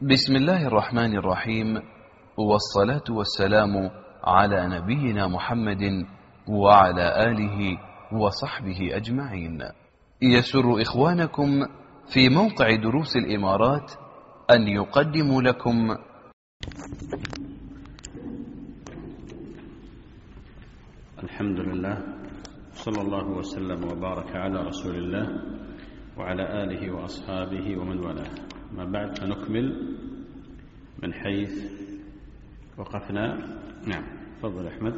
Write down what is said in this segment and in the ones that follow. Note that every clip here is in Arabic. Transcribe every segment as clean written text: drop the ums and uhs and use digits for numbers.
بسم الله الرحمن الرحيم، والصلاة والسلام على نبينا محمد وعلى آله وصحبه أجمعين. يسر إخوانكم في موقع دروس الإمارات أن يقدموا لكم الحمد لله، صلى الله وسلم وبارك على رسول الله وعلى آله وأصحابه ومن والاه. ما بعد، فنكمل من حيث وقفنا. نعم، تفضل أحمد.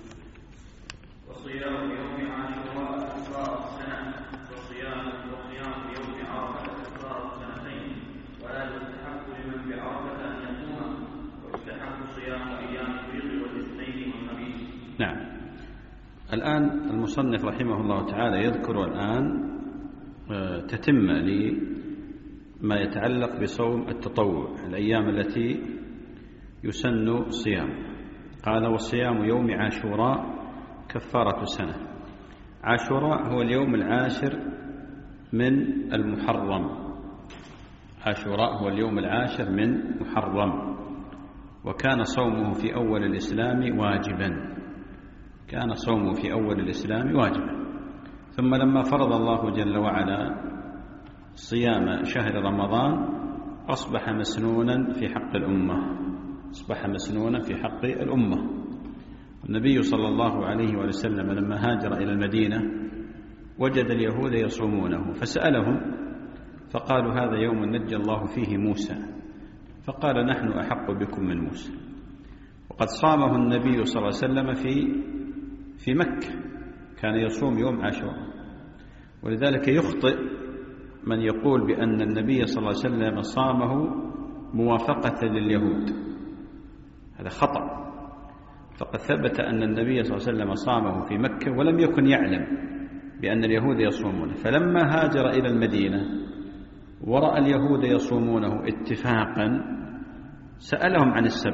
وصيام يوم عاشوراء كفارة سنة، وصيام يوم عرفة كفارة سنتين، ولا يستحق لمن بعرفة أن يصوم، ويستحق صيام أيام البيض والاثنين والخميس. نعم، الآن المصنف رحمه الله تعالى يذكر الآن تتم لما يتعلق بصوم التطوع، الأيام التي يسن صيام. قال: وصيام يوم عاشوراء كفارة سنة. عاشوراء هو اليوم العاشر من المحرم. عاشوراء هو اليوم العاشر من محرم، وكان صومه في أول الإسلام واجبا. كان صومه في أول الإسلام واجبا، ثم لما فرض الله جل وعلا صيام شهر رمضان أصبح مسنونا في حق الأمة. أصبح مسنونا في حق الأمة. النبي صلى الله عليه وسلم لما هاجر إلى المدينة وجد اليهود يصومونه، فسألهم فقالوا: هذا يوم نجى الله فيه موسى. فقال: نحن أحق بكم من موسى. وقد صامه النبي صلى الله عليه وسلم في مكة، كان يصوم يوم عاشوراء. ولذلك يخطئ من يقول بأن النبي صلى الله عليه وسلم صامه موافقة لليهود. هذا خطأ. فقد ثبت أن النبي صلى الله عليه وسلم صامه في مكة ولم يكن يعلم بأن اليهود يصومونه، فلما هاجر إلى المدينة ورأى اليهود يصومونه اتفاقا سألهم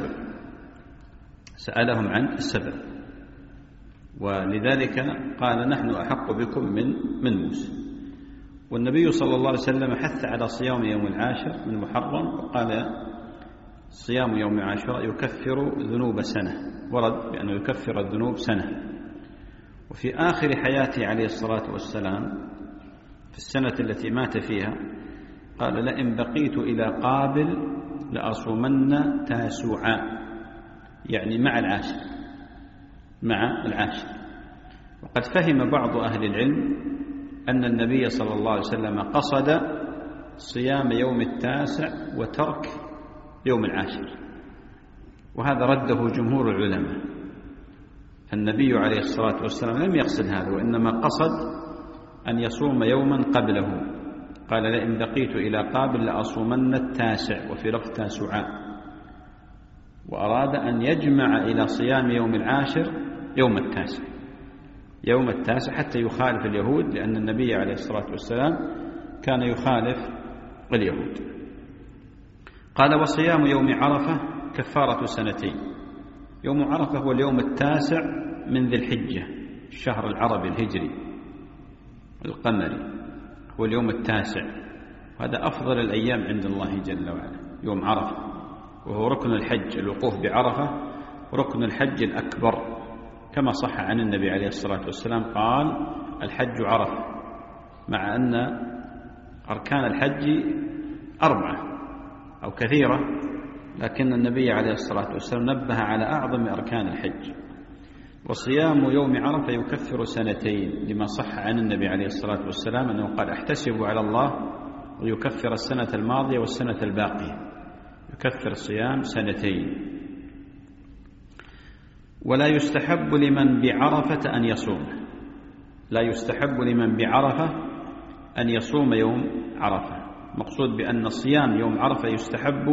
عن السبب. ولذلك قال: نحن أحق بكم من موسى. والنبي صلى الله عليه وسلم حث على صيام يوم العاشر من محرم، وقال: صيام يوم عاشوراء يكفر ذنوب سنة. ورد بأنه يكفر الذنوب سنة. وفي آخر حياته عليه الصلاة والسلام في السنة التي مات فيها قال: لئن بقيت إلى قابل لأصومن تاسوعا، يعني مع العاشر. وقد فهم بعض أهل العلم أن النبي صلى الله عليه وسلم قصد صيام يوم التاسع وترك يوم العاشر، وهذا رده جمهور العلماء. النبي عليه الصلاة والسلام لم يقصد هذا، وإنما قصد أن يصوم يوما قبله. قال: لئن بقيت إلى قابل لأصومن التاسع، وفي لفظ تاسعاء. وأراد أن يجمع إلى صيام يوم العاشر يوم التاسع حتى يخالف اليهود، لأن النبي عليه الصلاة والسلام كان يخالف اليهود. قال: وصيام يوم عرفة كفارة سنتين. يوم عرفة هو اليوم التاسع من ذي الحجة، الشهر العربي الهجري القمري، هو اليوم التاسع. هذا أفضل الأيام عند الله جل وعلا، يوم عرفة، وهو ركن الحج. الوقوف بعرفة ركن الحج الأكبر، كما صح عن النبي عليه الصلاة والسلام قال: الحج عرفة، مع أن أركان الحج 4 أو كثيرة، لكن النبي عليه الصلاة والسلام نبه على أعظم أركان الحج. وصيام يوم عرفة يكفر سنتين، لما صح عن النبي عليه الصلاة والسلام أنه قال: احتسب على الله ويكفر السنة الماضية والسنة الباقية. يكفر صيام سنتين. ولا يستحب لمن بعرفة أن يصوم. لا يستحب لمن بعرفة أن يصوم يوم عرفة. مقصود بأن صيام يوم عرفة يستحب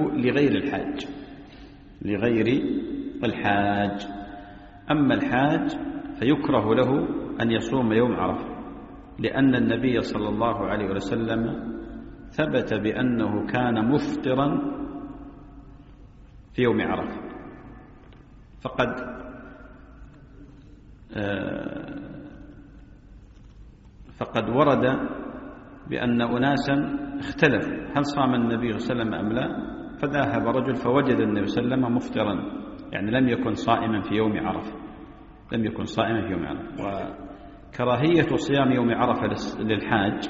لغير الحاج. أما الحاج فيكره له أن يصوم يوم عرفة، لأن النبي صلى الله عليه وسلم ثبت بأنه كان مفطرا في يوم عرفة. فقد ورد بأن أناسا اختلفوا هل صام النبي صلى الله عليه وسلم أم لا، فذهب رجل فوجد النبي صلى الله عليه وسلم مفطرا، يعني لم يكن صائما في يوم عرفة، لم يكن صائما في يوم عرفة. وكراهية صيام يوم عرفة للحاج،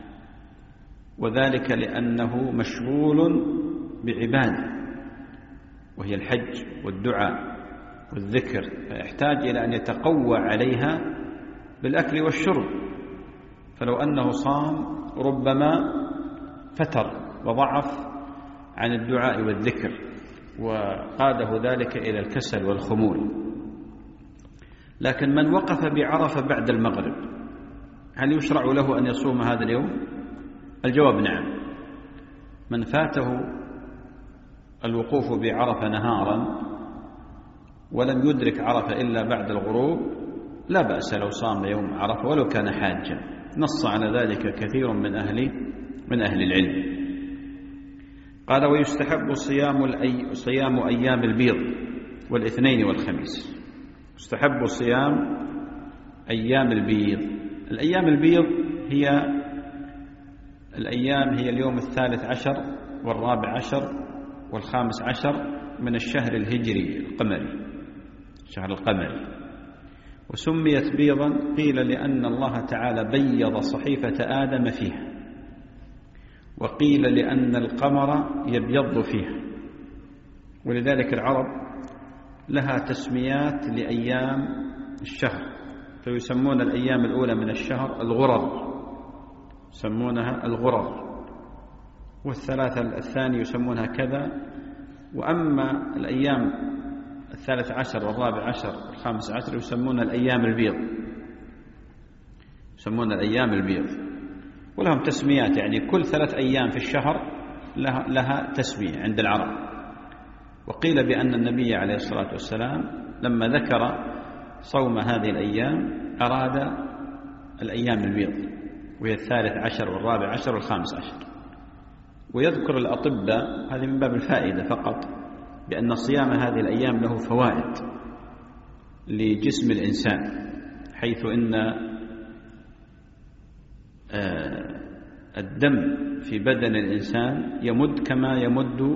وذلك لأنه مشغول بعبادة وهي الحج والدعاء والذكر، فيحتاج إلى أن يتقوى عليها بالأكل والشرب، فلو أنه صام ربما فتر وضعف عن الدعاء والذكر، وقاده ذلك إلى الكسل والخمول. لكن من وقف بعرفة بعد المغرب هل يشرع له أن يصوم هذا اليوم؟ الجواب نعم. من فاته الوقوف بعرفة نهارا ولم يدرك عرفة إلا بعد الغروب لا بأس لو صام يوم عرفة ولو كان حاجا، نص على ذلك كثير من أهل العلم. قال: ويستحب صيام أيام البيض والاثنين والخميس. يستحب صيام أيام البيض. الأيام البيض هي اليوم 13 وال14 وال15 من الشهر الهجري القمري، الشهر القمري. وسميت بيضا قيل لأن الله تعالى بيض صحيفة آدم فيها، وقيل لأن القمر يبيض فيها، ولذلك العرب لها تسميات لأيام الشهر، فيسمون الأيام الأولى من الشهر الغرر، يسمونها الغرر، والثلاثة الثاني يسمونها كذا. وأما الأيام 13 وال14 وال15 يسمون الأيام البيض، يسمون الأيام البيض، ولهم تسميات، يعني كل 3 أيام في الشهر لها تسمية عند العرب. وقيل بأن النبي عليه الصلاة والسلام لما ذكر صوم هذه الأيام أراد الأيام البيض، وهي 13 وال14 وال15. ويذكر الأطباء، هذه من باب الفائدة فقط، بأن صيام هذه الأيام له فوائد لجسم الإنسان، حيث إن الدم في بدن الإنسان يمد كما يمد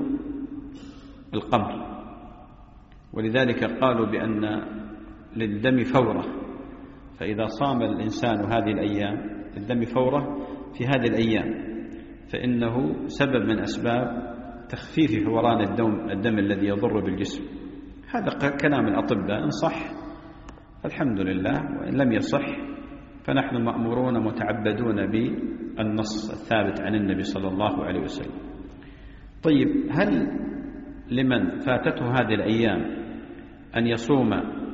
القمر، ولذلك قالوا بأن للدم فورة، فإذا صام الإنسان هذه الأيام الدم فورة في هذه الأيام، فإنه سبب من أسباب تخفيف فوران الدم الذي يضر بالجسم. هذا كلام الأطباء، إن صح الحمد لله، وإن لم يصح فنحن مأمورون متعبدون بالنص الثابت عن النبي صلى الله عليه وسلم. طيب، هل لمن فاتته هذه الأيام أن يصوم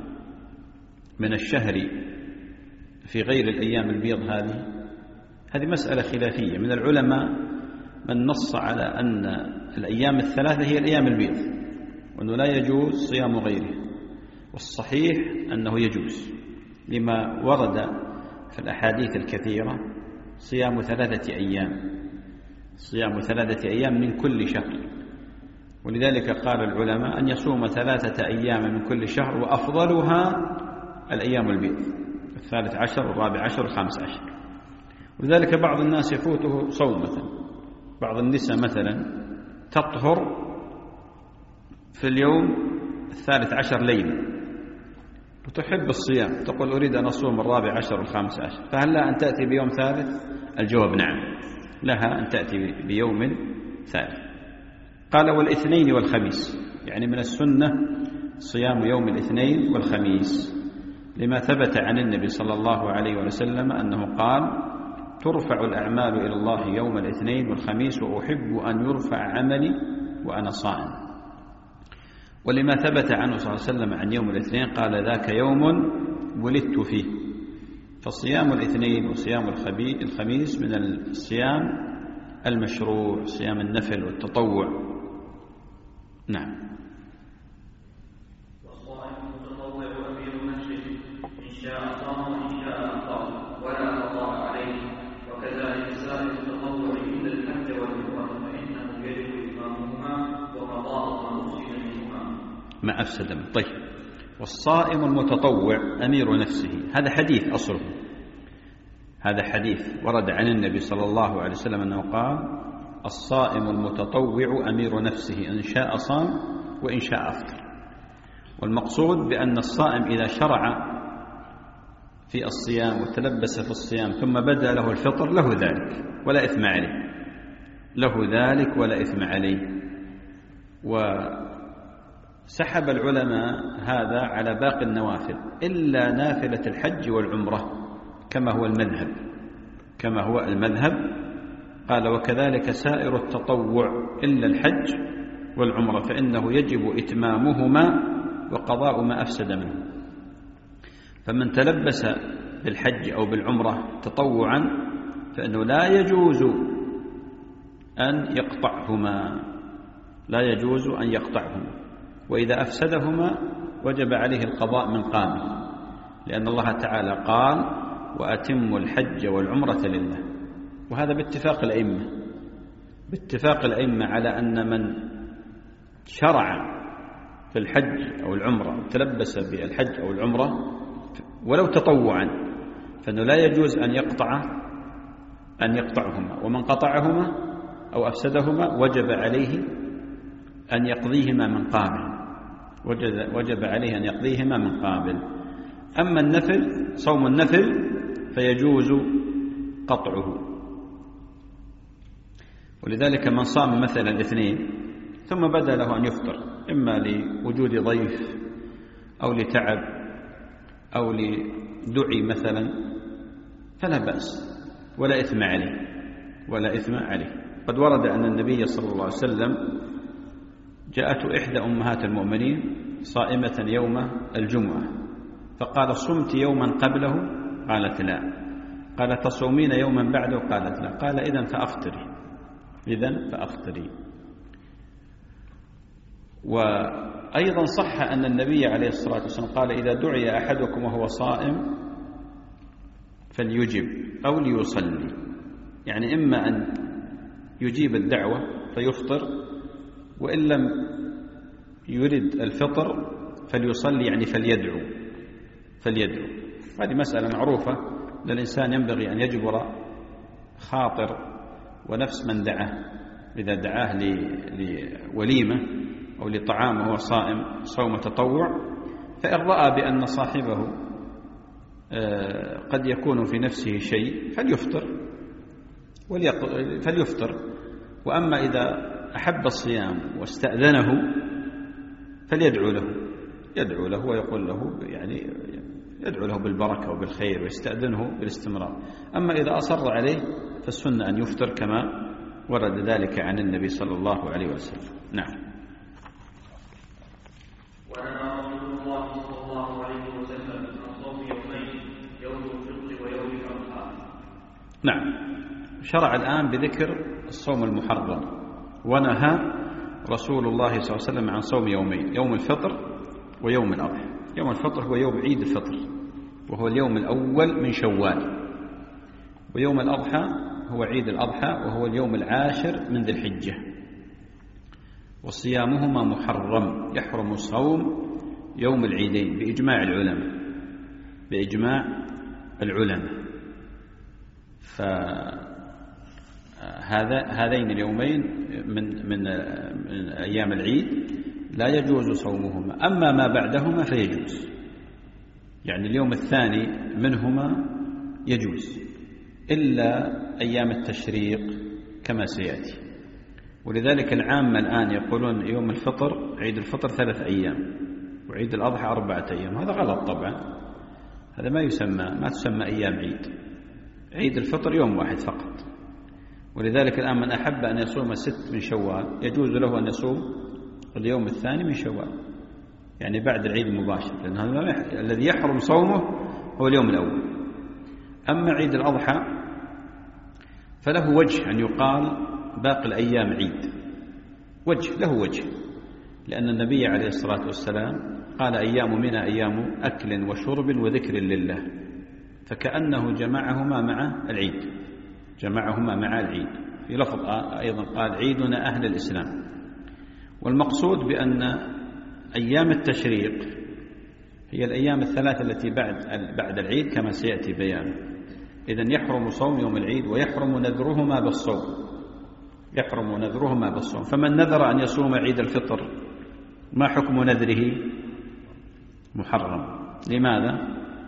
من الشهر في غير الأيام البيض؟ هذه مسألة خلافية من العلماء، من نص على أن الأيام الثلاثة هي الأيام البيض، وأنه لا يجوز صيام غيره، والصحيح أنه يجوز لما ورد في الأحاديث الكثيرة صيام 3 أيام، صيام 3 أيام من كل شهر. ولذلك قال العلماء أن يصوم 3 أيام من كل شهر، وأفضلها الأيام البيض 13 وال14 وال15. ولذلك بعض الناس يفوته صوم، مثلا بعض النساء مثلا تطهر في اليوم 13 ليلة وتحب الصيام، تقول أريد أن أصوم 14 وال15، فهل لها أن تأتي بيوم ثالث؟ الجواب نعم، لها أن تأتي بيوم ثالث. قال: والاثنين والخميس، يعني من السنة صيام يوم الاثنين والخميس، لما ثبت عن النبي صلى الله عليه وسلم أنه قال: ترفع الأعمال إلى الله يوم الاثنين والخميس، وأحب أن يرفع عملي وأنا صائم. ولما ثبت عنه صلى الله عليه وسلم عن يوم الاثنين قال: ذاك يوم ولدت فيه. فصيام الاثنين وصيام الخميس من الصيام المشروع، صيام النفل والتطوع. نعم. والصائم المتطوع أمير نفسه، إن شاء صام وإن شاء أفطر ولا قضاء عليه. وكذلك سائر التطوع إلا الحج والعمرة، فإنه يجب إتمامهما وقضاء ما أفسد منهما. ما أفسد منه. طيب، والصائم المتطوع أمير نفسه، هذا حديث أصله، هذا حديث ورد عن النبي صلى الله عليه وسلم أنه قال: الصائم المتطوع أمير نفسه، إن شاء صام وإن شاء أفطر. والمقصود بأن الصائم إذا شرع في الصيام وتلبس في الصيام ثم بدأ له الفطر له ذلك ولا إثم عليه، له ذلك ولا إثم عليه. وسحب العلماء هذا على باقي النوافل إلا نافلة الحج والعمرة كما هو المذهب. قال وكذلك سائر التطوع إلا الحج والعمرة فإنه يجب إتمامهما وقضاء ما أفسد منه. فمن تلبس بالحج أو بالعمرة تطوعا فإنه لا يجوز أن يقطعهما، وإذا أفسدهما وجب عليه القضاء من قامه، لأن الله تعالى قال وأتموا الحج والعمرة لله. وهذا باتفاق الأئمة على أن من شرع في الحج أو العمرة تلبس بالحج أو العمرة ولو تطوعا فإنه لا يجوز أن يقطعهما، ومن قطعهما أو أفسدهما وجب عليه أن يقضيهما من قابل. أما النفل صوم النفل فيجوز قطعه. ولذلك من صام مثلا الاثنين ثم بدا له أن يفطر إما لوجود ضيف أو لتعب أو لدعي مثلا فلا بأس ولا إثم عليه. قد ورد أن النبي صلى الله عليه وسلم جاءته إحدى أمهات المؤمنين صائمة يوم الجمعة فقال صمت يوما قبله؟ قالت لا. قال تصومين يوما بعده؟ قالت لا. قال إذن فأفطري. وأيضا صح أن النبي عليه الصلاة والسلام قال إذا دعي أحدكم وهو صائم فليجب أو ليصلي، يعني إما أن يجيب الدعوة فيفطر، وإن لم يرد الفطر فليصلي، يعني فليدعو. هذه مسألة معروفة للإنسان ينبغي أن يجبر خاطر ونفس من دعاه، إذا دعاه لوليمة أو لطعام وهو صائم صوم تطوع، فإن رأى بأن صاحبه قد يكون في نفسه شيء فليفطر. وأما إذا أحب الصيام واستأذنه فليدعو له ويقول له، يعني يدعو له بالبركة وبالخير ويستأذنه بالاستمرار. أما إذا أصر عليه فالسنة أن يفطر كما ورد ذلك عن النبي صلى الله عليه وسلم. نعم. ونهى رسول الله صلى الله عليه وسلم عن صوم يومين، يوم الفطر ويوم الأضحى. نعم. شرع الآن بذكر الصوم المحرم. ونهى رسول الله صلى الله عليه وسلم عن صوم يومين، يوم الفطر ويوم الأضحى. يوم الفطر هو يوم عيد الفطر وهو اليوم الأول من شوال، ويوم الأضحى هو عيد الأضحى وهو اليوم العاشر من ذي الحجة. وصيامهما محرم، يحرم صوم يوم العيدين بإجماع العلماء. فهذين اليومين من أيام العيد لا يجوز صومهما. أما ما بعدهما فيجوز، يعني اليوم الثاني منهما يجوز إلا أيام التشريق كما سيأتي. ولذلك العامة الآن يقولون يوم الفطر عيد الفطر 3 أيام وعيد الأضحى 4 أيام. هذا غلط طبعا، هذا ما تسمى أيام عيد الفطر يوم واحد فقط. ولذلك الآن من أحب أن يصوم 6 من شوال يجوز له أن يصوم اليوم الثاني من شوال، يعني بعد العيد المباشر، لأن هذا الذي يحرم صومه هو اليوم الأول. أما عيد الأضحى فله وجه أن يقال باقي الأيام عيد، له وجه، لأن النبي عليه الصلاة والسلام قال أيام منها أيام أكل وشرب وذكر لله، فكأنه جمعهما مع العيد. في لفظ أيضا قال عيدنا أهل الإسلام. والمقصود بأن أيام التشريق هي الأيام الثلاثة التي بعد العيد كما سيأتي بيانه. إذن يحرم صوم يوم العيد ويحرم نذرهما بالصوم، يحرم نذرهما بالصوم. فمن نذر أن يصوم عيد الفطر ما حكم نذره؟ محرم. لماذا؟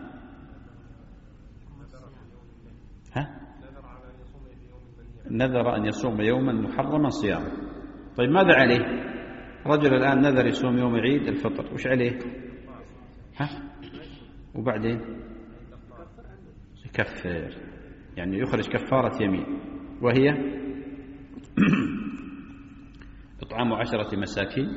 نذر أن يصوم يوما محرما صيامه. طيب ماذا عليه؟ رجل الآن نذر يصوم يوم عيد الفطر، وش عليه؟ وبعدين يكفر، يعني يخرج كفارة يمين، وهي إطعام 10 مساكين.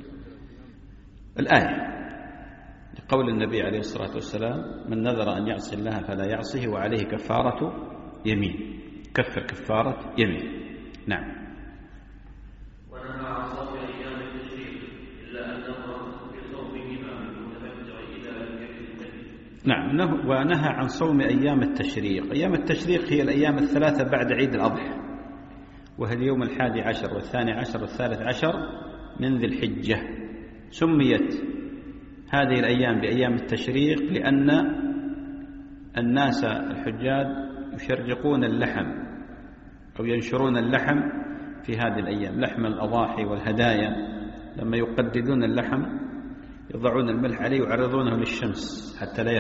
الآية لقول النبي عليه الصلاة والسلام: من نذر أن يعصي الله فلا يعصيه وعليه كفارة يمين، كفر كفارة يمين. نعم. ونهى عن صوم أيام التشريق إلا أنه في صومهما من المتمتع إذا لم يكن الهدي. نعم. ونهى عن صوم أيام التشريق. أيام التشريق هي الأيام الثلاثة بعد عيد الأضحى، وهي اليوم 11 و12 و13 من ذي الحجة. سميت هذه الأيام بأيام التشريق لأن الناس الحجاج يشرقون اللحم أو ينشرون اللحم في هذه الأيام، لحم الأضاحي والهدايا. لما يقددون اللحم يضعون الملح عليه ويعرضونه للشمس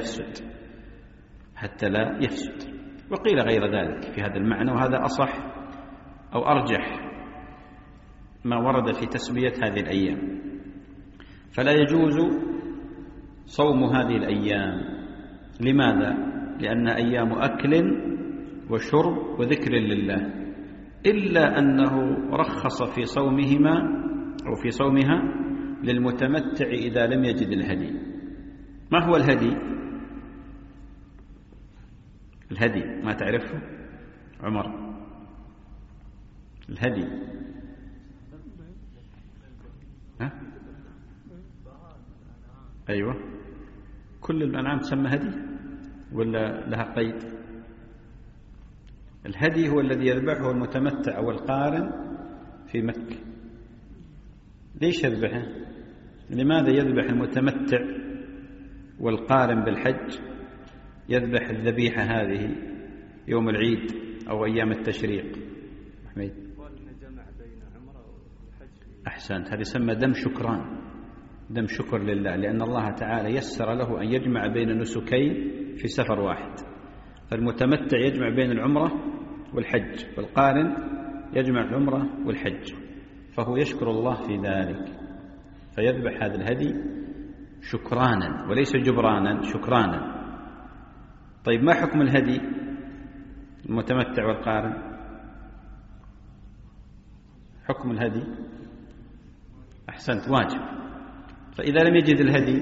حتى لا يفسد. وقيل غير ذلك في هذا المعنى، وهذا أصح أو أرجح ما ورد في تسمية هذه الأيام. فلا يجوز صوم هذه الأيام. لماذا؟ لأن أيام أكل وشرب وذكر لله، إلا أنه رخص في صومهما أو في صومها للمتمتع إذا لم يجد الهدي. ما هو الهدي؟ الهدي ما تعرفه عمر؟ الهدي أيوة، كل الأنعام تسمى هدي ولا لها قيد؟ الهدي هو الذي يذبحه المتمتع أو القارن في مكة. ليش يذبحه؟ لماذا يذبح المتمتع والقارن بالحج؟ يذبح الذبيحة هذه يوم العيد أو أيام التشريق. حميد أحسنت. هذا يسمى دم شكران، دم شكر لله، لأن الله تعالى يسر له أن يجمع بين نسكين في سفر واحد. فالمتمتع يجمع بين العمرة والحج، والقارن يجمع العمرة والحج، فهو يشكر الله في ذلك، فيذبح هذا الهدي شكرانا وليس جبرانا، شكرانا. طيب ما حكم الهدي المتمتع والقارن؟ حكم الهدي أحسنت واجب. فإذا لم يجد الهدي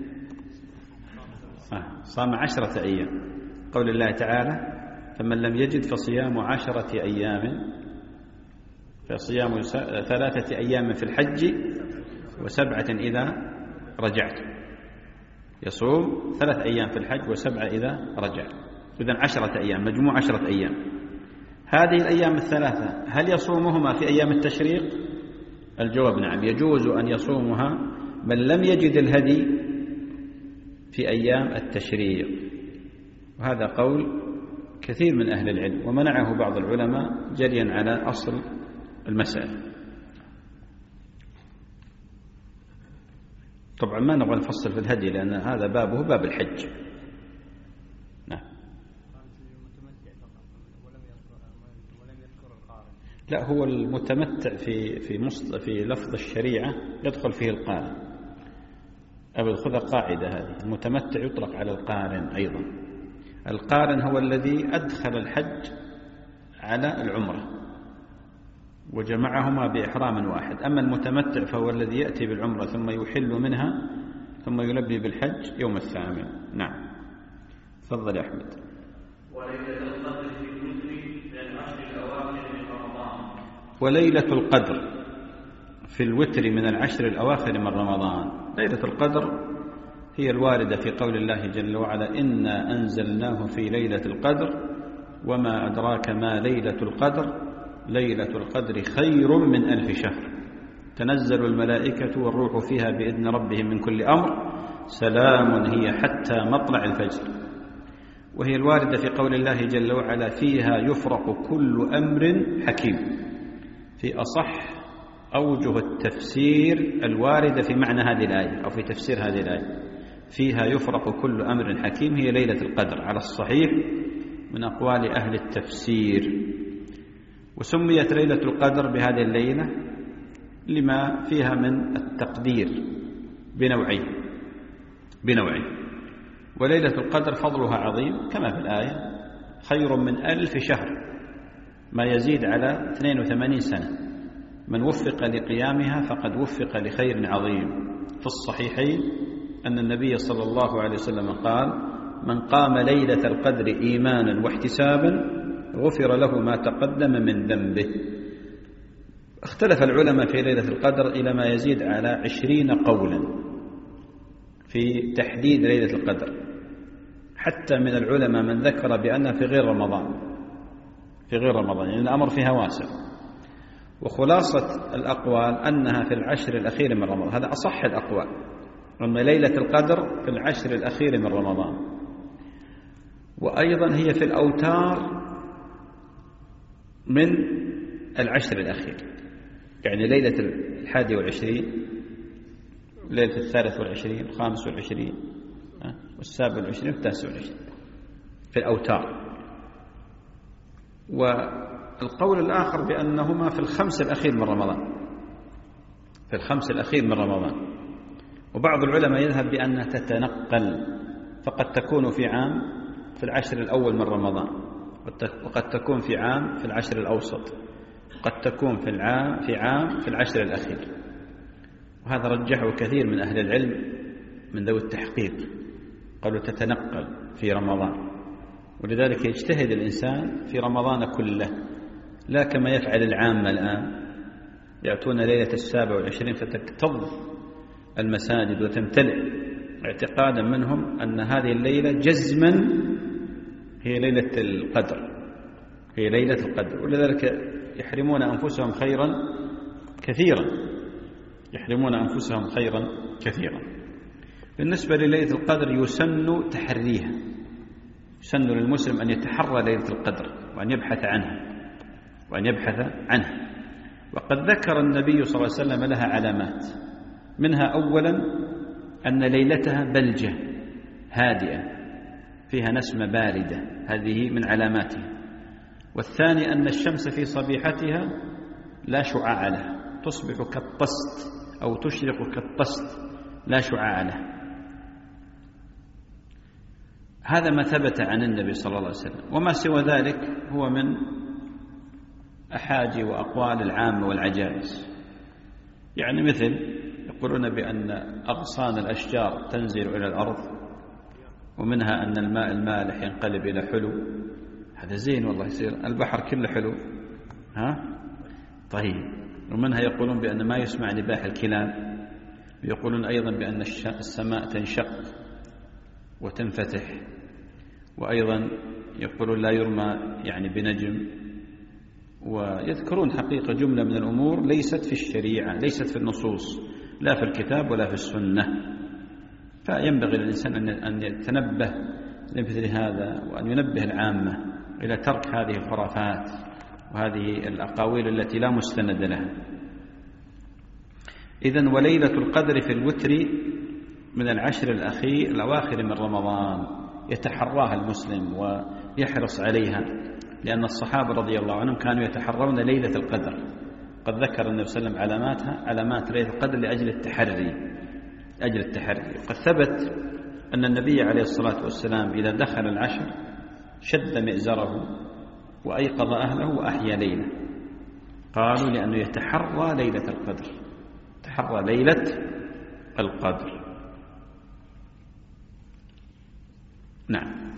صام 10 أيام. قول الله تعالى: فمن لم يجد فصيام 10 أيام، فصيام 3 أيام في الحج و7 إذا رجعت. يصوم 3 أيام في الحج و7 إذا رجع. إذن 10 أيام، مجموع 10 أيام. هذه الأيام الثلاثة هل يصومهما في أيام التشريق؟ الجواب نعم، يجوز أن يصومها من لم يجد الهدي في أيام التشريق. وهذا قول كثير من أهل العلم، ومنعه بعض العلماء جريا على أصل المسألة. طبعا ما نبغى نفصل في الهدي لأن هذا بابه باب الحج. نعم. لا، هو المتمتع في لفظ الشريعة يدخل فيه القارن. أبو خذ قاعدة هذه: المتمتع يطلق على القارن أيضا. القارن هو الذي أدخل الحج على العمرة وجمعهما بإحرام واحد. أما المتمتع فهو الذي يأتي بالعمرة ثم يحل منها ثم يلبي بالحج يوم 8. نعم. تفضل يا أحمد. وليلة القدر في الوتر من العشر الأواخر من رمضان. وليلة القدر في الوتر من العشر الأواخر من رمضان. ليلة القدر هي الواردة في قول الله جل وعلا: إنا أنزلناه في ليلة القدر وما أدراك ما ليلة القدر ليلة القدر خير من 1000 شهر تنزل الملائكة والروح فيها بإذن ربهم من كل أمر سلام هي حتى مطلع الفجر. وهي الواردة في قول الله جل وعلا: فيها يفرق كل أمر حكيم. في أصح أوجه التفسير الواردة في معنى هذه الآية أو في تفسير هذه الآية. فيها يفرق كل أمر حكيم، هي ليلة القدر على الصحيح من أقوال أهل التفسير. وسميت ليلة القدر بهذه الليلة لما فيها من التقدير بنوعين. وليلة القدر فضلها عظيم كما في الآية، خير من 1000 شهر، ما يزيد على 82 سنة. من وفق لقيامها فقد وفق لخير عظيم. في الصحيحين أن النبي صلى الله عليه وسلم قال: من قام ليلة القدر إيمانا واحتسابا غفر له ما تقدم من ذنبه. اختلف العلماء في ليلة القدر إلى ما يزيد على 20 قولا في تحديد ليلة القدر، حتى من العلماء من ذكر بأنها في غير رمضان، يعني الأمر فيها واسع. وخلاصة الأقوال أنها في العشر الأخير من رمضان، هذا أصح الأقوال، أن ليلة القدر في العشر الأخير من رمضان. وأيضا هي في الأوتار من العشر الأخير، يعني ليلة 21، ليلة 23 و25 و27 و29 في الأوتار. والقول الآخر بأنهما في الخمس الأخير من رمضان، وبعض العلماء يذهب بأنها تتنقل، فقد تكون في عام في العشر الأول من رمضان، وقد تكون في عام في العشر الأوسط، وقد تكون في عام في العشر الأخير. وهذا رجحه كثير من أهل العلم من ذوي التحقيق، قالوا تتنقل في رمضان. ولذلك يجتهد الإنسان في رمضان كله، لا كما يفعل العامة الآن، يأتون ليلة 27 فتكتظ المساجد وتمتلئ اعتقادا منهم أن هذه الليلة جزما هي ليلة القدر، ولذلك يحرمون أنفسهم خيرا كثيرا. بالنسبة لليلة القدر يسن تحريها، يسن للمسلم أن يتحرى ليلة القدر وأن يبحث عنها. وقد ذكر النبي صلى الله عليه وسلم لها علامات، منها أولا أن ليلتها بلجة هادئة فيها نسمة باردة، هذه من علاماتها. والثاني أن الشمس في صبيحتها لا شعاع لها، تصبح كالطست أو تشرق كالطست، لا شعاع لها. هذا ما ثبت عن النبي صلى الله عليه وسلم. وما سوى ذلك هو من أحاجي وأقوال العامة والعجائز، يعني مثل يقولون بأن أغصان الأشجار تنزل إلى الأرض، ومنها أن الماء المالح ينقلب إلى حلو. هذا زين والله، يصير البحر كله حلو. طيب. ومنها يقولون بأن ما يسمع نباح الكلاب. ويقولون أيضا بأن السماء تنشق وتنفتح. وأيضا يقولون لا يرمى يعني بنجم. ويذكرون حقيقة جملة من الأمور ليست في الشريعة، ليست في النصوص، لا في الكتاب ولا في السنة. فينبغي للإنسان أن يتنبه لمثل هذا، وأن ينبه العامة إلى ترك هذه الخرافات وهذه الأقاويل التي لا مستند لها. إذن وليلة القدر في الوتر من العشر الأواخر من رمضان، يتحراها المسلم ويحرص عليها، لأن الصحابة رضي الله عنهم كانوا يتحرون ليلة القدر. قد ذكر النبي صلى الله عليه وسلم علامات ليلة القدر لأجل التحري. وقد ثبت أن النبي عليه الصلاة والسلام إذا دخل العشر شد مئزره وأيقظ أهله وأحيا ليلة، قالوا لأنه يتحرى ليلة القدر، تحرى ليلة القدر. نعم.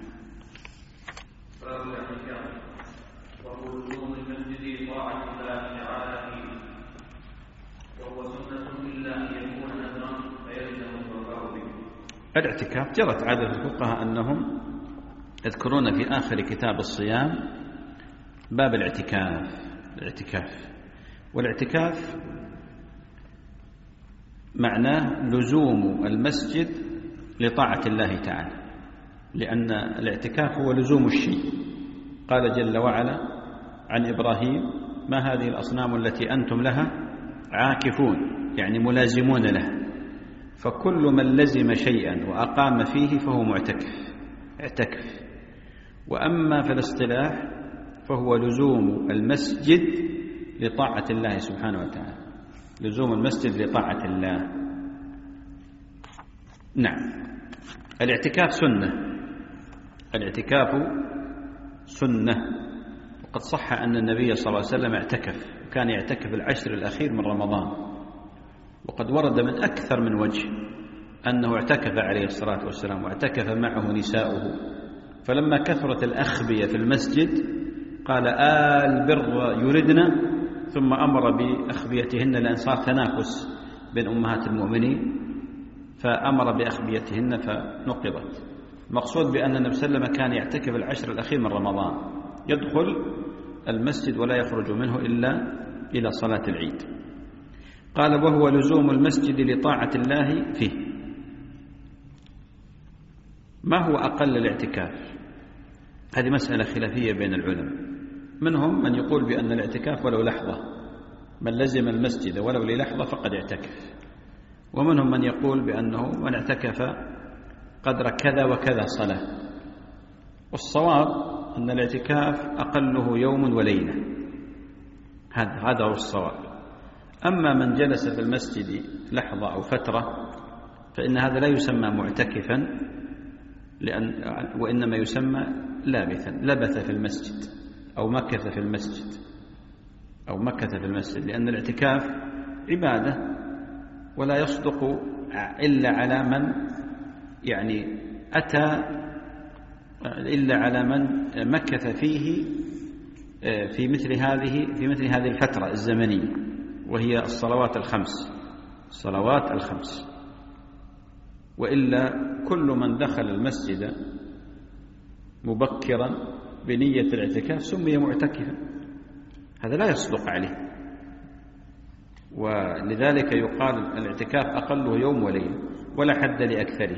الاعتكاف جرت عادة الفقهاء أنهم يذكرون في آخر كتاب الصيام باب الاعتكاف. والاعتكاف معناه لزوم المسجد لطاعة الله تعالى، لأن الاعتكاف هو لزوم الشيء. قال جل وعلا عن إبراهيم: ما هذه الأصنام التي أنتم لها عاكفون، يعني ملازمون لها. فكل من لزم شيئا وأقام فيه فهو اعتكف. وأما في الاصطلاح فهو لزوم المسجد لطاعة الله سبحانه وتعالى، لزوم المسجد لطاعة الله. نعم. الاعتكاف سنة، وقد صح أن النبي صلى الله عليه وسلم اعتكف، كان يعتكف العشر الأخير من رمضان، وقد ورد من أكثر من وجه أنه اعتكف عليه الصلاة والسلام، واعتكف معه نساؤه. فلما كثرت الأخبية في المسجد قال البر يردنا، ثم أمر بأخبيتهن، لأن صار تنافس بين أمهات المؤمنين، فأمر بأخبيتهن فنقضت. مقصود بأن النبي صلى الله عليه وسلم كان يعتكف العشر الأخير من رمضان، يدخل المسجد ولا يخرج منه إلا إلى صلاة العيد. قال وهو لزوم المسجد لطاعة الله فيه. ما هو أقل الاعتكاف؟ هذه مسألة خلافية بين العلماء. منهم من يقول بأن الاعتكاف ولو لحظة، من لزم المسجد ولو للحظة فقد اعتكف. ومنهم من يقول بأنه من اعتكف قدر كذا وكذا صلاة. والصواب أن الاعتكاف أقله يوم وليلة، هذا هو الصواب. أما من جلس في المسجد لحظة أو فترة فإن هذا لا يسمى معتكفا، وإنما يسمى لابثا، لبث في المسجد أو مكث في المسجد، لأن الاعتكاف عبادة ولا يصدق إلا على من إلا على من مكث فيه في مثل هذه الفترة الزمنية، وهي الصلوات الخمس. وإلا كل من دخل المسجد مبكرا بنية الاعتكاف سمي معتكفا، هذا لا يصدق عليه. ولذلك يقال الاعتكاف أقله يوم وليلة ولا حد لأكثره.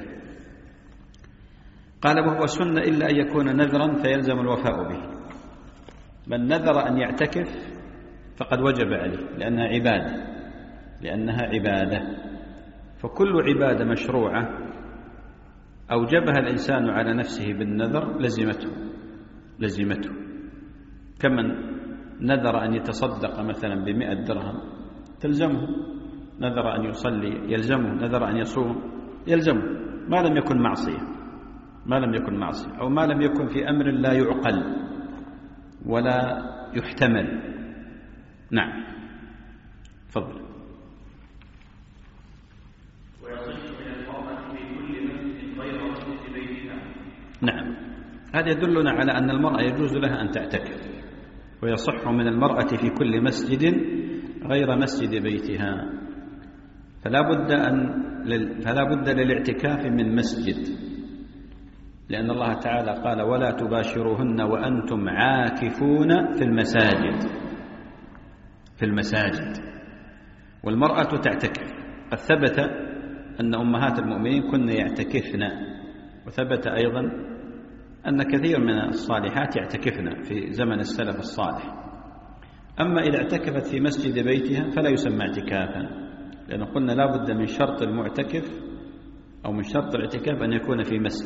قال وهو سنة إلا أن يكون نذرا فيلزم الوفاء به. من نذر أن يعتكف فقد وجب عليه، لأنها عبادة. فكل عبادة مشروعة أوجبها الإنسان على نفسه بالنذر لزمته. كمن نذر أن يتصدق مثلا ب100 درهم تلزمه، نذر أن يصلي يلزمه، نذر أن يصوم يلزمه، ما لم يكن معصية أو ما لم يكن في أمر لا يعقل ولا يحتمل. نعم. تفضل. ويصح من المرأة في كل مسجد غير مسجد بيتها. نعم. هذا يدلنا على أن المرأة يجوز لها أن تعتكف، ويصح من المرأة في كل مسجد غير مسجد بيتها. فلا بد للاعتكاف من مسجد، لأن الله تعالى قال ولا تباشروهن وأنتم عاكفون في المساجد. والمرأة تعتكف. قد ثبت أن أمهات المؤمنين كن يعتكفن، وثبت أيضا أن كثير من الصالحات يعتكفن في زمن السلف الصالح. أما إذا اعتكفت في مسجد بيتها فلا يسمى اعتكافا، لأن قلنا لا بد من شرط المعتكف أو من شرط الاعتكاف أن يكون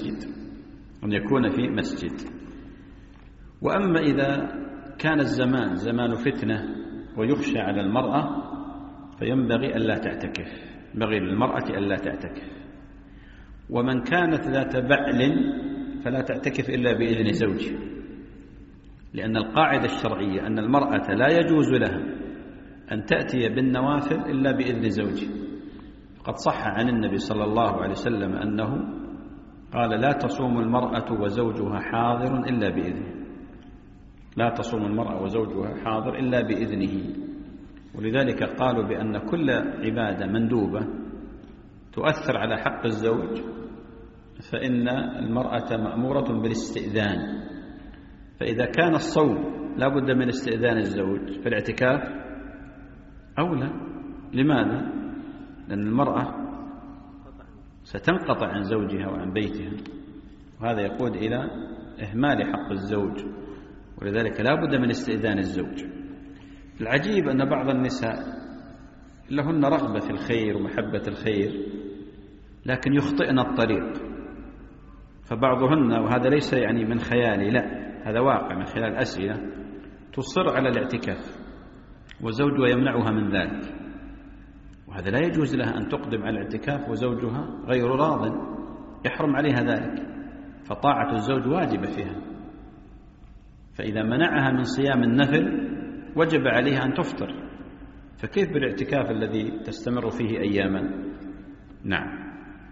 في مسجد. وأما إذا كان الزمان زمان فتنة ويخشى على المرأة فينبغي ألا تعتكف، ينبغي للمرأة ألا تعتكف. ومن كانت ذات بعل فلا تعتكف إلا بإذن زوجها، لأن القاعدة الشرعية أن المرأة لا يجوز لها أن تأتي بالنوافل إلا بإذن زوجها. فقد صح عن النبي صلى الله عليه وسلم أنه قال لا تصوم المرأة وزوجها حاضر إلا بإذنه، لا تصوم المرأة وزوجها حاضر إلا بإذنه. ولذلك قالوا بأن كل عبادة مندوبة تؤثر على حق الزوج فإن المرأة مأمورة بالاستئذان. فإذا كان الصوم لا بد من استئذان الزوج، في الاعتكاف أولى. لماذا؟ لأن المرأة ستنقطع عن زوجها وعن بيتها، وهذا يقود إلى إهمال حق الزوج، ولذلك لا بد من استئذان الزوج. العجيب أن بعض النساء لهن رغبة في الخير ومحبة الخير، لكن يخطئن الطريق. فبعضهن، وهذا ليس يعني من خيالي، لا هذا واقع من خلال أسئلة، تصر على الاعتكاف وزوجها يمنعها من ذلك، وهذا لا يجوز لها أن تقدم على الاعتكاف وزوجها غير راض، يحرم عليها ذلك، فطاعة الزوج واجبة فيها. فإذا منعها من صيام النفل وجب عليها أن تفطر، فكيف بالاعتكاف الذي تستمر فيه أياما؟ نعم.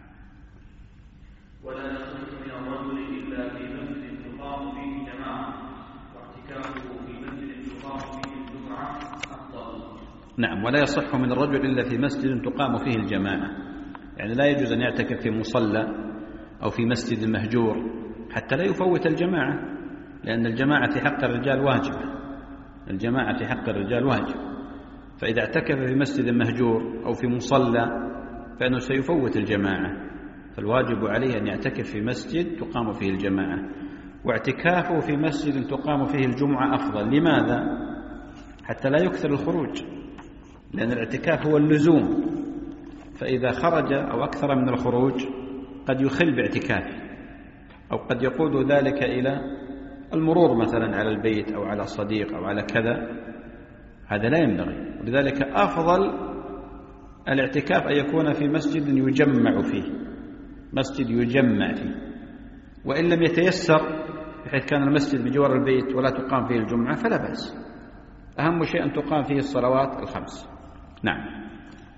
ولا يصح من الرجل إلا في مسجد تقام فيه جماعة، واعتكافه في مسجد تقام فيه الجمعة أفضل. نعم، ولا يصح من الرجل إلا في مسجد تقام فيه الجماعة، يعني لا يجوز أن يعتكف في مصلى أو في مسجد مهجور حتى لا يفوت الجماعة، لأن الجماعة في حق الرجال واجبة، الجماعة في حق الرجال واجب. فإذا اعتكف في مسجد مهجور أو في مصلى فإنه سيفوت الجماعة، فالواجب عليه أن يعتكف في مسجد تقام فيه الجماعة، واعتكافه في مسجد تقام فيه الجمعة أفضل. لماذا؟ حتى لا يكثر الخروج، لأن الاعتكاف هو اللزوم، فإذا خرج أو أكثر من الخروج قد يخل باعتكافه، أو قد يقود ذلك إلى المرور مثلا على البيت أو على صديق أو على كذا، هذا لا ينبغي. ولذلك أفضل الاعتكاف أن يكون في مسجد يجمع فيه، مسجد يجمع فيه، وإن لم يتيسر بحيث كان المسجد بجوار البيت ولا تقام فيه الجمعة فلا بأس، أهم شيء أن تقام فيه الصلوات الخمس. نعم.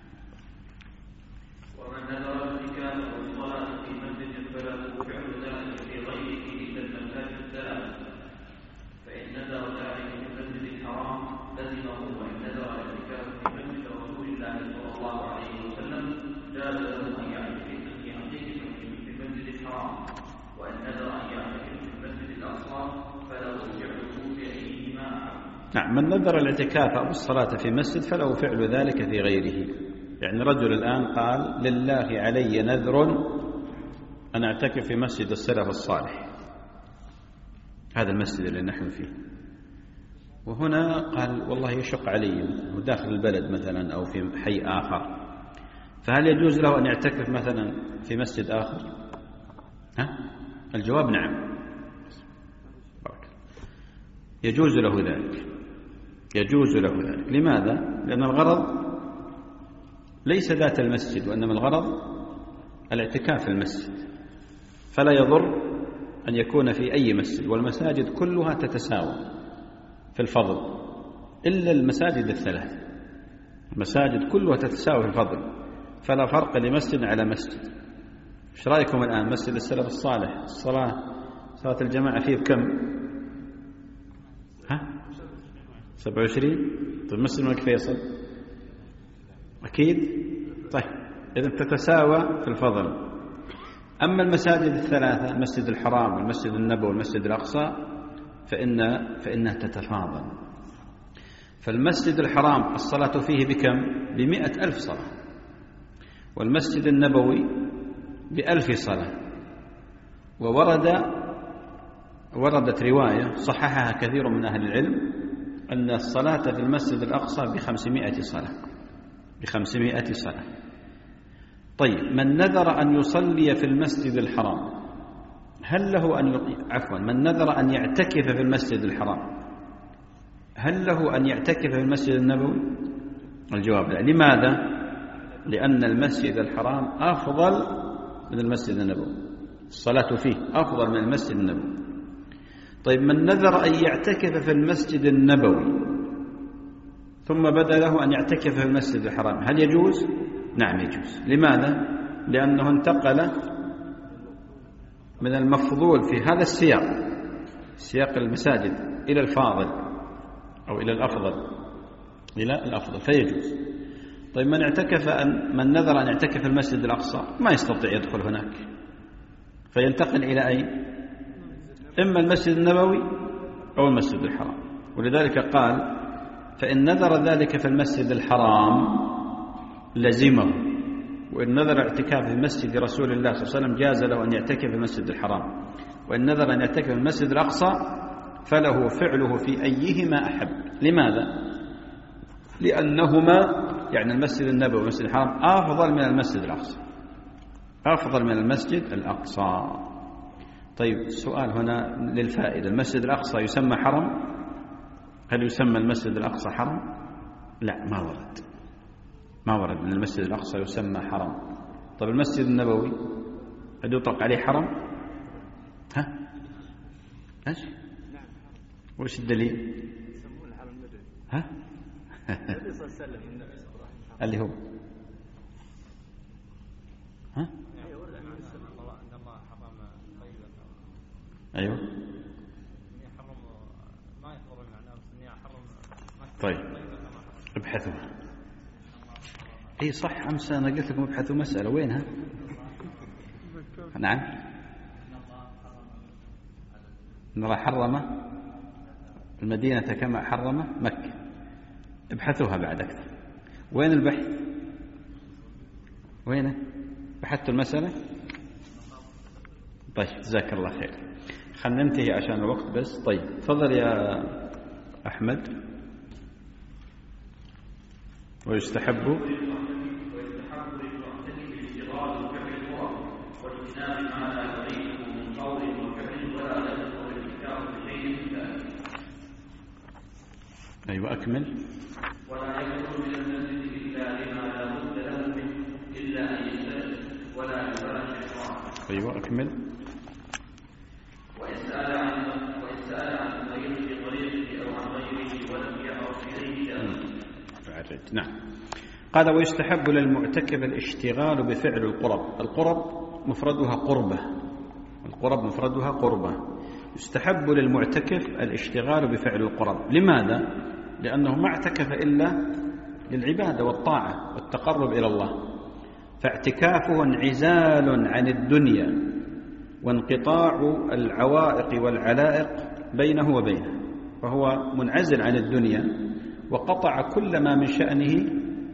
ومن نذر الاعتكاف والصلاة في مسجد فله فعل ذلك في غيره إلا المساجد الثلاث، فإن نذر ذلك في المسجد الحرام لزمه، وإن نذر الاعتكاف في مسجد رسول الله صلى الله عليه وسلم جاز له أن يعتكف في المسجد الحرام، وإن نذر أن يعتكف في المسجد الأقصى فله فعله في أيهما. نعم، من نذر الاعتكاف أو الصلاة في مسجد فله فعل ذلك في غيره. يعني رجل الآن قال لله علي نذر أن أعتكف في مسجد السلف الصالح، هذا المسجد اللي نحن فيه، وهنا قال والله يشق علي وداخل البلد مثلا أو في حي آخر، فهل يجوز له أن يعتكف مثلا في مسجد آخر؟ الجواب نعم، يجوز له ذلك، يجوز له ذلك. لماذا؟ لأن الغرض ليس ذات المسجد، وإنما الغرض الاعتكاف في المسجد، فلا يضر أن يكون في أي مسجد، والمساجد كلها تتساوى في الفضل إلا المساجد الثلاث، المساجد كلها تتساوى في الفضل، فلا فرق لمسجد على مسجد. ايش رأيكم الآن مسجد السلف الصالح صلاة الجماعة فيه بكم؟ 27. طيب مسجد الملك فيصل أكيد. طيب إذن تتساوى في الفضل. أما المساجد الثلاثة، المسجد الحرام والمسجد النبوي والمسجد الأقصى، فإنها تتفاضل. فالمسجد الحرام الصلاة فيه بكم؟ 100,000 صلاة، والمسجد النبوي 1000 صلاة. ووردت رواية صححها كثير من أهل العلم أن الصلاة في المسجد الأقصى ب500 صلاة، ب500 صلاة. طيب من نذر أن يصلي في المسجد الحرام هل له من نذر أن يعتكف في المسجد الحرام هل له أن يعتكف في المسجد النبوي؟ الجواب لا. لماذا؟ لأن المسجد الحرام أفضل من المسجد النبوي، الصلاة فيه أفضل من المسجد النبوي. طيب من نذر أن يعتكف في المسجد النبوي ثم بدا له أن يعتكف في المسجد الحرام هل يجوز؟ نعم يجوز. لماذا؟ لأنه انتقل من المفضول في هذا السياق، سياق المساجد، إلى الفاضل أو إلى الأفضل فيجوز. طيب من نذر أن يعتكف في المسجد الأقصى ما يستطيع يدخل هناك، فينتقل إلى أين؟ إما المسجد النبوي أو المسجد الحرام. ولذلك قال فإن نذر ذلك في المسجد الحرام لزمه، وإن نذر اعتكاف في مسجد رسول الله صلى الله عليه وسلم جاز له أن يعتكف في المسجد الحرام، وإن نذر أن يعتكف في المسجد الأقصى فله فعله في أيهما أحب. لماذا؟ لأنهما يعني المسجد النبوي والمسجد الحرام أفضل من المسجد الأقصى، أفضل من المسجد الأقصى. طيب السؤال هنا للفائدة، المسجد الأقصى يسمى حرم؟ هل يسمى المسجد الأقصى حرم؟ لا، ما ورد من المسجد الأقصى يسمى حرم. طيب المسجد النبوي هل يطلق عليه حرم؟ ها؟ ايش؟ وش الدليل؟ يسمونه الحرم النبوي. ها؟ النبي صلى الله عليه وسلم اللي هو ها؟ ايوه طيب ابحثوا. اي صح، امس انا قلت لكم ابحثوا مسألة، وينها؟ نعم، ان الله حرم المدينة كما حرم مكة. ابحثوها بعد أكثر. وين البحث؟ وينه؟ بحثتوا المسألة؟ طيب جزاك الله خير. خلنا ننتهي عشان الوقت بس. طيب تفضل يا أحمد. ويستحب أيوة أكمل. ولا يخرج من المسجد إلا لما لا بد له منه إلا أن يستجد ولا يباشر. أيوة أكمل. وإن سأل عن غيره في طريقه أو عن غيره ولم يعرف إليه نعم. قال ويستحب للمعتكف الاشتغال بفعل القرب. القرب مفردها قربة، القرب مفردها قربة. يستحب للمعتكف الاشتغال بفعل القرب. لماذا؟ لأنه ما اعتكف إلا للعبادة والطاعة والتقرب إلى الله، فاعتكافه انعزال عن الدنيا وانقطاع العوائق والعلائق بينه وبينه، فهو منعزل عن الدنيا وقطع كل ما من شأنه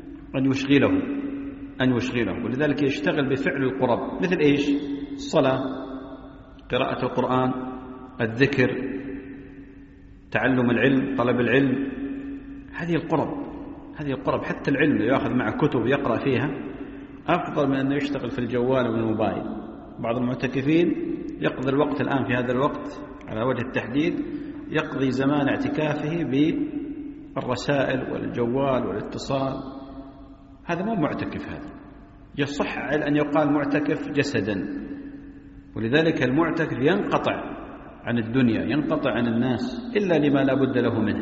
أن يشغله، ولذلك يشتغل بفعل القرب. مثل إيش؟ الصلاة، قراءة القرآن، الذكر، تعلم العلم، طلب العلم. هذه القرب. حتى العلم يأخذ مع كتب يقرأ فيها أفضل من أنه يشتغل في الجوال والموبايل. بعض المعتكفين يقضي الوقت الآن في هذا الوقت على وجه التحديد، يقضي زمان اعتكافه بالرسائل والجوال والاتصال. هذا مو معتكف، هذا يصح أن يقال معتكف جسدا. ولذلك المعتكف ينقطع عن الدنيا، ينقطع عن الناس إلا لما لا بد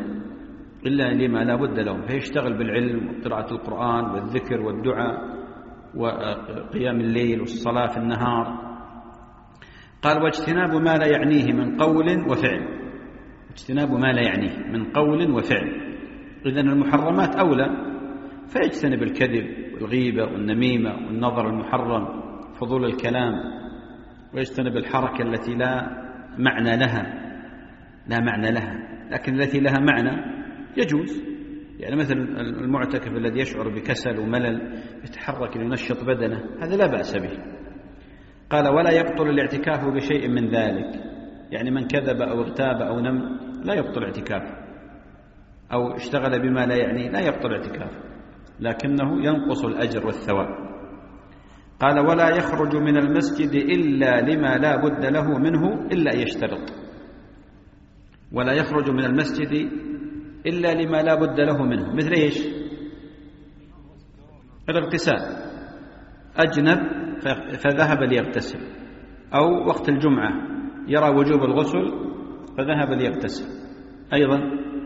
له، فيشتغل بالعلم وقراءة القرآن والذكر والدعاء وقيام الليل والصلاة في النهار. قال واجتناب ما لا يعنيه من قول وفعل. اجتناب ما لا يعنيه من قول وفعل. إذن المحرمات أولى، فيجتنب الكذب والغيبة والنميمة والنظر المحرم، فضول الكلام، ويجتنب الحركة التي لا معنى لها، لكن التي لها معنى يجوز. يعني مثل المعتكف الذي يشعر بكسل وملل يتحرك لينشط بدنه، هذا لا بأس به. قال ولا يبطل الاعتكاف بشيء من ذلك. يعني من كذب أو اغتاب أو نم لا يبطل اعتكافه، أو اشتغل بما لا يعني لا يبطل اعتكافه، لكنه ينقص الأجر والثواب. قال ولا يخرج من المسجد إلا لما لا بد له منه إلا أن يشترط. ولا يخرج من المسجد إلا لما لا بد له منه. مثل إيش؟ الاغتسال، أجنب فذهب ليغتسل، أو وقت الجمعة يرى وجوب الغسل فذهب ليغتسل. أيضا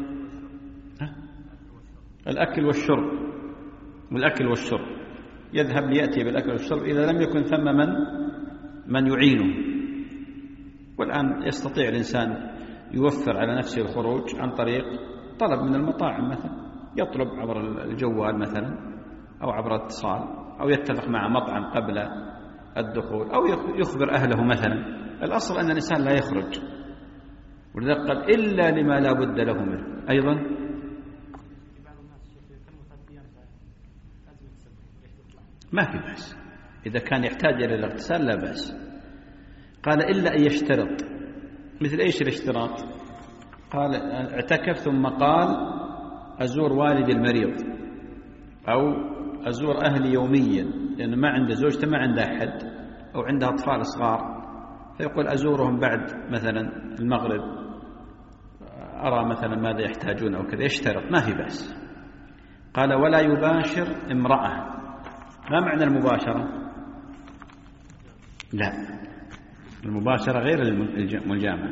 الأكل والشرب، يذهب ليأتي بالأكل والشرب إذا لم يكن ثم من يعينه. والآن يستطيع الإنسان يوفر على نفسه الخروج عن طريق طلب من المطاعم مثلا، يطلب عبر الجوال مثلا أو عبر اتصال، أو يتفق مع مطعم قبل الدخول، أو يخبر أهله مثلا. الأصل أن الإنسان لا يخرج، ولذلك قال إلا لما لا بد له منه. أيضا ما في بأس، إذا كان يحتاج إلى الاغتسال لا بأس. قال إلا أن يشترط. مثل إيش الاشتراط؟ قال اعتكف ثم قال أزور والدي المريض أو أزور أهلي يوميا لأنه ما عنده زوجته ما عنده أحد أو عنده أطفال صغار، فيقول أزورهم بعد مثلا المغرب أرى مثلا ماذا يحتاجون أو كذا، يشترط ما في بأس. قال ولا يباشر امرأة. ما معنى المباشرة؟ لا، المباشرة غير المجامعة.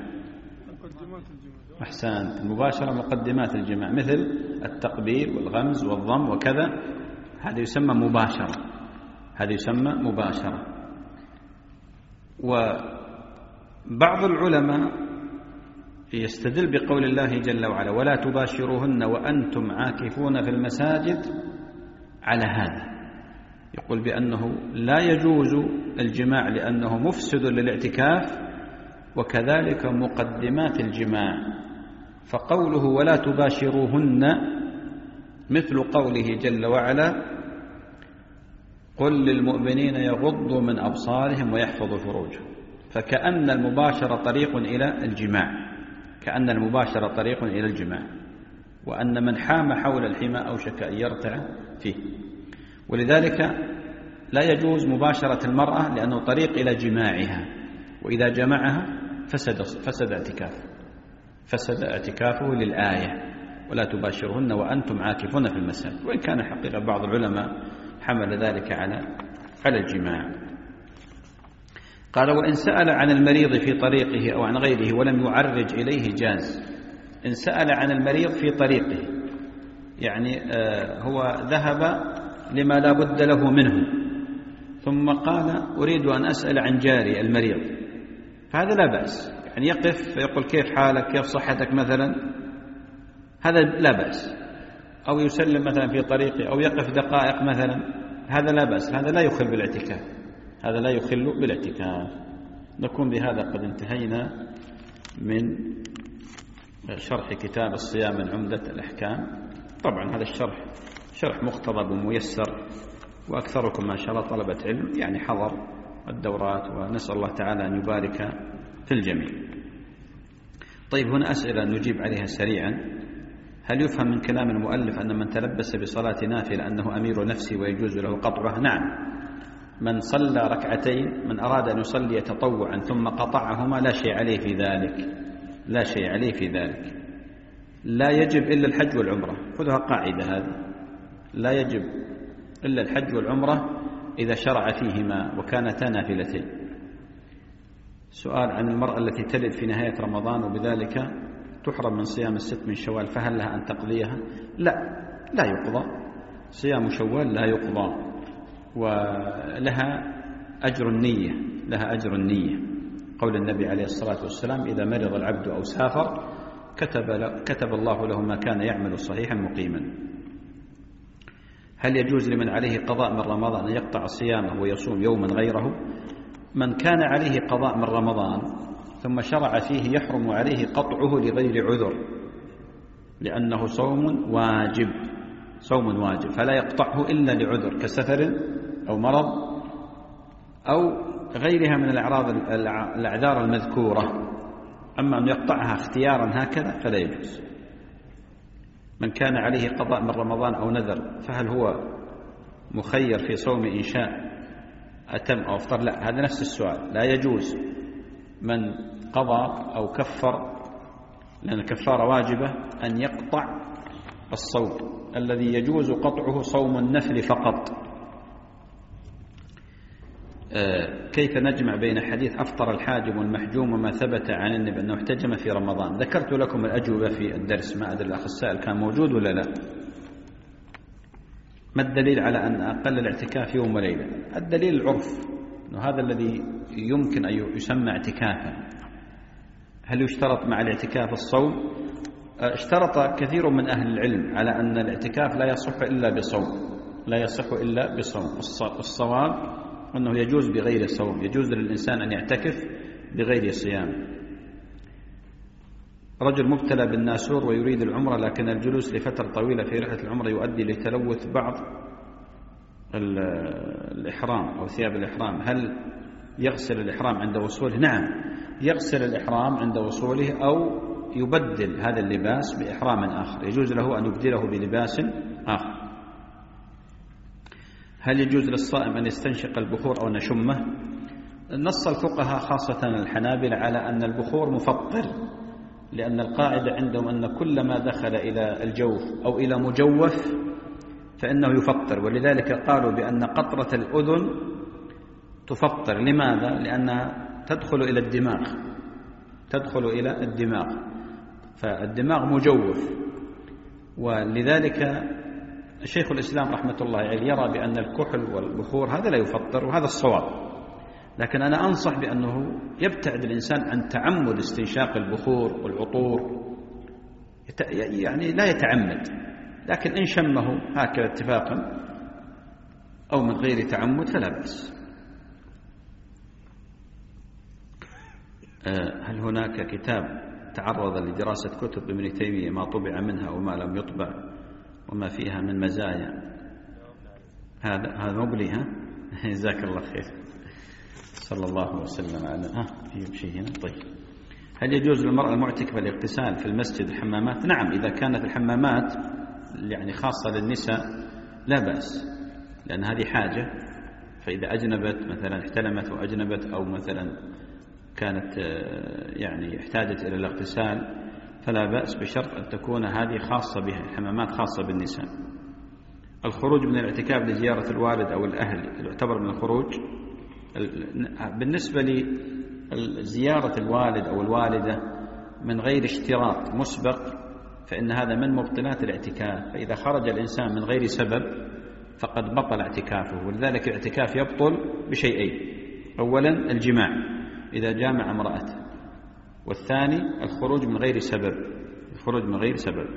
أحسنت، المباشرة مقدمات الجماع مثل التقبيل والغمز والضم وكذا، هذا يسمى مباشرة، هذا يسمى مباشرة. وبعض العلماء يستدل بقول الله جل وعلا ولا تباشروهن وأنتم عاكفون في المساجد على هذا، يقول بأنه لا يجوز الجماع لأنه مفسد للاعتكاف وكذلك مقدمات الجماع. فقوله ولا تباشروهن مثل قوله جل وعلا قل للمؤمنين يغضوا من أبصارهم ويحفظوا فروجهم، فكأن المباشرة طريق إلى الجماع، كأن المباشرة طريق إلى الجماع، وأن من حام حول الحمى أوشك أن يرتع فيه. ولذلك لا يجوز مباشرة المرأة لأنه طريق إلى جماعها، وإذا جمعها فسد اعتكافه للآية ولا تباشرهن وأنتم عاكفون في المساجد، وإن كان حقيقة بعض العلماء حمل ذلك على الجماع. قال وإن سأل عن المريض في طريقه أو عن غيره ولم يعرج إليه جاز. إن سأل عن المريض في طريقه يعني هو ذهب لما لا بد له منه ثم قال أريد أن أسأل عن جاري المريض، فهذا لا بأس، يعني يقف يقول كيف حالك كيف صحتك مثلا، هذا لا بأس. أو يسلم مثلا في طريقه أو يقف دقائق مثلا، هذا لا بأس، هذا لا يخل بالاعتكاف، هذا لا يخل بالاعتكاف. نكون بهذا قد انتهينا من شرح كتاب الصيام من عمدة الأحكام. طبعا هذا الشرح شرح مقتضب وميسر، وأكثركم ما شاء الله طلبة علم يعني حضر الدورات، ونسأل الله تعالى أن يبارك في الجميع. طيب هنا أسئلة نجيب عليها سريعا. هل يفهم من كلام المؤلف أن من تلبس بصلاة نافلة أنه أمير نفسه ويجوز له قطعها؟ نعم، من صلى ركعتين، من أراد أن يصلي تطوعا ثم قطعهما لا شيء عليه في ذلك، لا شيء عليه في ذلك. لا يجب إلا الحج والعمرة، خذها قاعدة هذه، لا يجب إلا الحج والعمرة إذا شرع فيهما وكانتا نافلتين. سؤال عن المرأة التي تلد في نهاية رمضان وبذلك تحرم من صيام الست من شوال، فهل لها أن تقضيها؟ لا يقضى، صيام شوال لا يقضى، ولها أجر النية، لها أجر النية. قول النبي عليه الصلاة والسلام إذا مرض العبد أو سافر كتب الله له ما كان يعمل صحيحا مقيما. هل يجوز لمن عليه قضاء من رمضان أن يقطع صيامه ويصوم يوما غيره؟ من كان عليه قضاء من رمضان ثم شرع فيه يحرم عليه قطعه لغير عذر، لأنه صوم واجب، فلا يقطعه إلا لعذر كسفر أو مرض أو غيرها من الأعذار المذكورة. أما أن يقطعها اختيارا هكذا فلا يجوز. من كان عليه قضاء من رمضان أو نذر فهل هو مخير في صوم إن شاء أتم أو أفطر؟ لا، هذا نفس السؤال. لا يجوز من قضى أو كفر، لأن الكفارة واجبة، أن يقطع الصوم. الذي يجوز قطعه صوم النفل فقط. كيف نجمع بين حديث أفطر الحاجم والمحجوم وما ثبت عن النبي أنه احتجم في رمضان؟ ذكرت لكم الأجوبة في الدرس، ما أدري الأخ السائل كان موجود ولا لا. ما الدليل على أن أقل الاعتكاف يوم وليلة؟ الدليل العرف، أنه هذا الذي يمكن أن يسمى اعتكافا. هل يشترط مع الاعتكاف الصوم؟ اشترط كثير من أهل العلم على أن الاعتكاف لا يصح إلا بصوم، الصواب أنه يجوز بغير صوم، يجوز للإنسان أن يعتكف بغير صيام. رجل مبتلى بالناسور ويريد العمرة، لكن الجلوس لفترة طويلة في رحلة العمرة يؤدي لتلوث بعض الإحرام أو ثياب الإحرام، هل يغسل الإحرام عند وصوله؟ نعم، يغسل الإحرام عند وصوله أو يبدل هذا اللباس بإحرام آخر، يجوز له أن يبدله بلباس آخر. هل يجوز للصائم أن يستنشق البخور أو نشمه؟ نص الفقهاء خاصة الحنابلة على أن البخور مفطر، لأن القاعدة عندهم أن كل ما دخل إلى الجوف أو إلى مجوف فإنه يفطر، ولذلك قالوا بأن قطرة الأذن تفطر. لماذا؟ لأنها تدخل إلى الدماغ، فالدماغ مجوف، ولذلك شيخ الإسلام رحمة الله عليه يرى بأن الكحل والبخور هذا لا يفطر، وهذا الصواب. لكن أنا أنصح بأنه يبتعد الإنسان عن تعمد استنشاق البخور والعطور، يعني لا يتعمد، لكن إن شمه هكذا اتفاقا أو من غير تعمد فلا بأس. هل هناك كتاب تعرض لدراسة كتب ابن تيمية ما طبع منها وما لم يطبع وما فيها من مزايا؟ هذا مبلي. جزاك الله خير. صلى الله وسلم على في شيء هنا. طيب، هل يجوز للمرأة المعتكفة الاغتسال في المسجد الحمامات؟ نعم، إذا كانت الحمامات يعني خاصة للنساء لا بأس، لأن هذه حاجة، فإذا أجنبت مثلا احتلمت وأجنبت أو مثلا كانت يعني احتاجت إلى الاغتسال فلا بأس، بشرط أن تكون هذه خاصة بها، الحمامات خاصة بالنساء. الخروج من الاعتكاف لزيارة الوالد أو الأهل يعتبر من الخروج؟ بالنسبة لزيارة الوالد أو الوالدة من غير اشتراط مسبق فإن هذا من مبطلات الاعتكاف، فإذا خرج الإنسان من غير سبب فقد بطل اعتكافه، ولذلك الاعتكاف يبطل بشيئين: أولا الجماع إذا جامع امرأته، والثاني الخروج من غير سبب.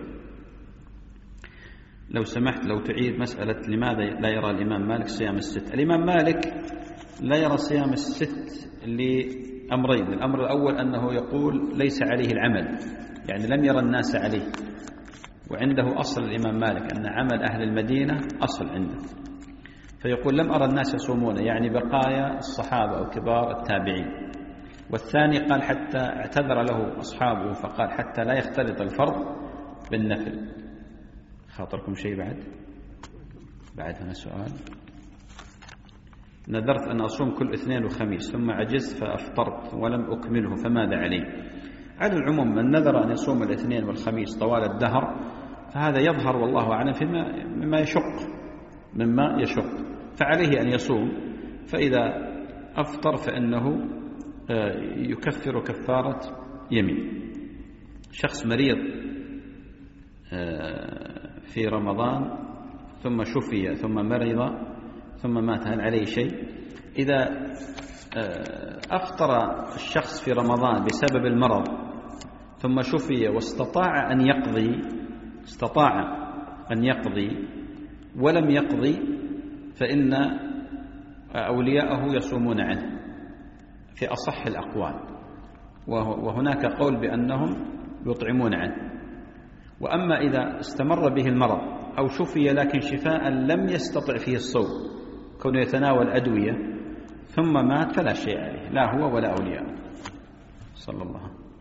لو سمحت لو تعيد مسألة لماذا لا يرى الإمام مالك صيام الست. الإمام مالك لا يرى صيام الست لأمرين: الأمر الأول أنه يقول ليس عليه العمل، يعني لم يرى الناس عليه، وعنده أصل الإمام مالك أن عمل أهل المدينة أصل عنده، فيقول لم أرى الناس يصومون، يعني بقايا الصحابة أو كبار التابعين. والثاني قال حتى اعتذر له أصحابه فقال حتى لا يختلط الفرض بالنفل. خاطركم شيء بعد هنا سؤال؟ نذرت أن أصوم كل اثنين وخميس ثم عجزت فأفطرت ولم أكمله فماذا علي؟ على العموم من نذر أن يصوم الاثنين والخميس طوال الدهر فهذا يظهر والله أعلم مما يشق، فعليه أن يصوم، فإذا أفطر فإنه يكفر كفارة يمين. شخص مريض في رمضان ثم شفي ثم مرض ثم مات، هل عليه شيء؟ إذا أفطر الشخص في رمضان بسبب المرض ثم شفي واستطاع أن يقضي ولم يقضي فإن أولياءه يصومون عنه في أصح الأقوال، وهناك قول بأنهم يطعمون عنه. وأما إذا استمر به المرض أو شفي لكن شفاء لم يستطع فيه الصوم، كونه يتناول أدوية ثم مات، فلا شيء عليه، لا هو ولا أولياءه. صلى الله عليه وسلم.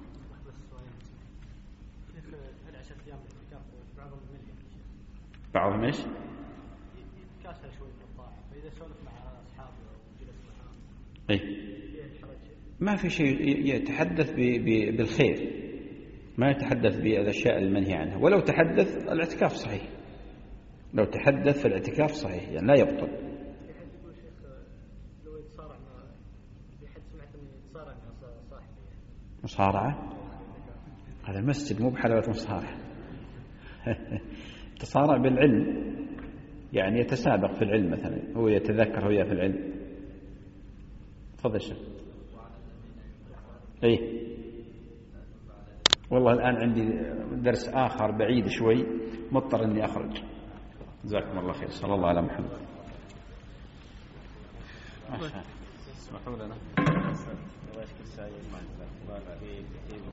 بعضهم ايش؟ يتكاسل شوي من الطاعة، فإذا سولف مع أصحابه وجلس معهم اي ما في شيء، يتحدث بالخير، ما يتحدث بالأشياء المنهي عنها. ولو تحدث الاعتكاف صحيح، لو تحدث في الاعتكاف صحيح، يعني لا يبطل. يقول شيخ لو يتصارع مع بحد سمعت انه يتصارع مع صاحبه. مصارعة؟ هذا المسجد مو بحلوة مصارعة. تصارع بالعلم، يعني يتسابق في العلم، مثلا هو يتذكر وياه في العلم. تفضل شيخ. ايه والله الآن عندي درس آخر بعيد شوي، مضطر أني أخرج. جزاكم الله خير. صلى الله على محمد. ما شاء الله. اسمحوا لنا.